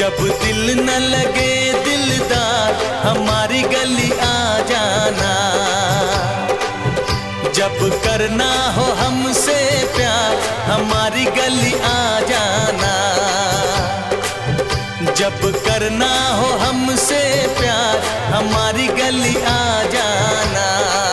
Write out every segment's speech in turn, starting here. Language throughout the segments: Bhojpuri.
जब दिल न लगे दिलदार हमारी गली आ जाना। जब करना हो हमसे प्यार हमारी गली आ जाना। जब करना हो हमसे प्यार हमारी गली आ जाना।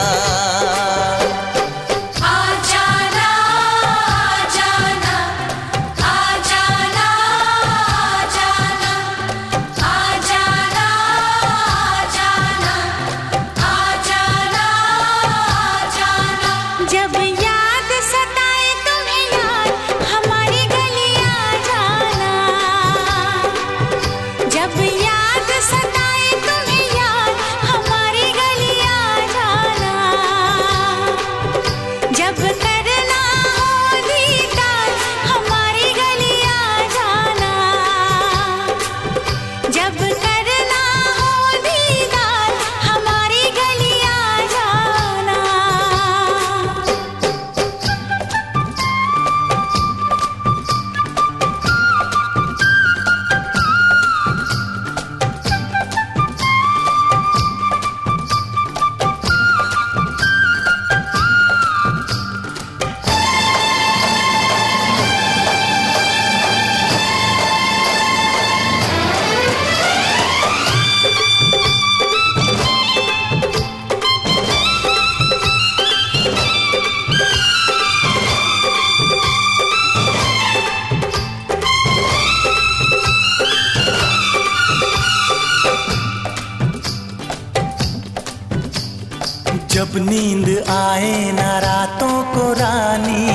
जब नींद आए ना रातों को रानी,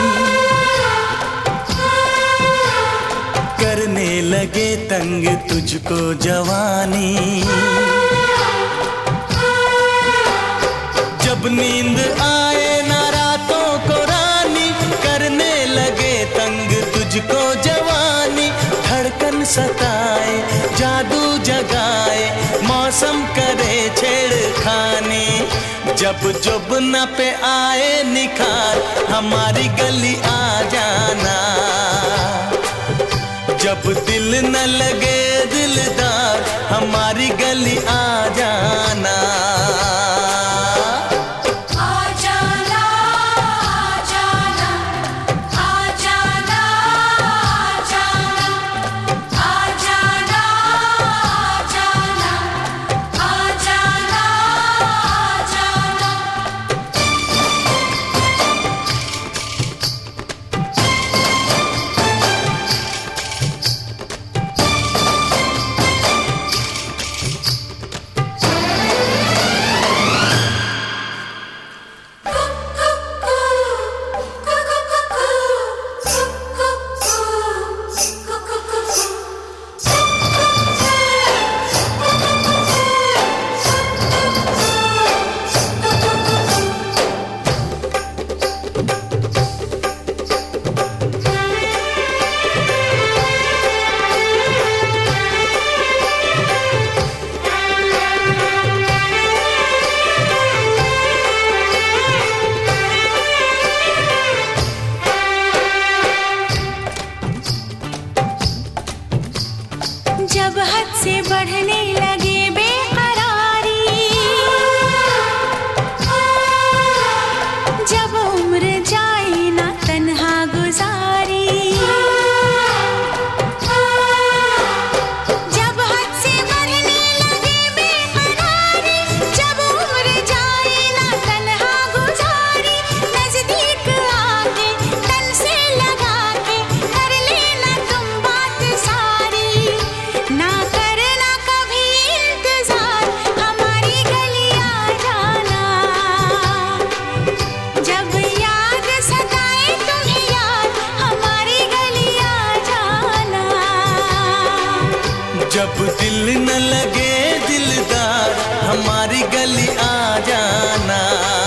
करने लगे तंग तुझको जवानी। जब नींद आए ना रातों को रानी, करने लगे तंग तुझको जवानी। धड़कन सताए जादू जगाए मौसम करे छेड़खानी। जब जुब्न पे आए निखार हमारी गली आ जाना। जब दिल न लगे दिलदार हमारी गली आ जाना। जब हद से बढ़ने लगे बेकरारी, जब उम्र जाए ना तन्हा गुजारी। जब हद से बढ़ने लगे बेकरारी, जब उम्र जाए ना तन्हा गुजारी। नजदीक आके तन से लगा के कर लेना तुम बात सारी। ना करना कभी इंतजार हमारी गली आ जाना। जब याद सताए तुम्हें यार हमारी गली आ जाना। जब दिल न लगे दिलदार हमारी गली आ जाना।